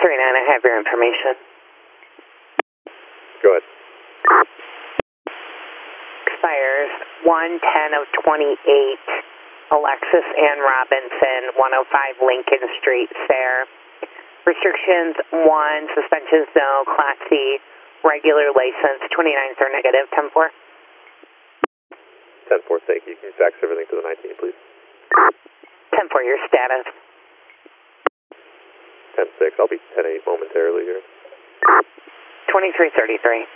I have your information. Go ahead. Expires 1/10 of 28. Alexis Ann Robinson, 105 Lincoln Street, Sayre. Restrictions 1, suspensions no, Class C, regular license, 29s are negative, 10-4. 10-4, thank you. Can you fax everything to the 19, please? 10-4, your status. 10-6, I'll be 10-8 momentarily here. 2333.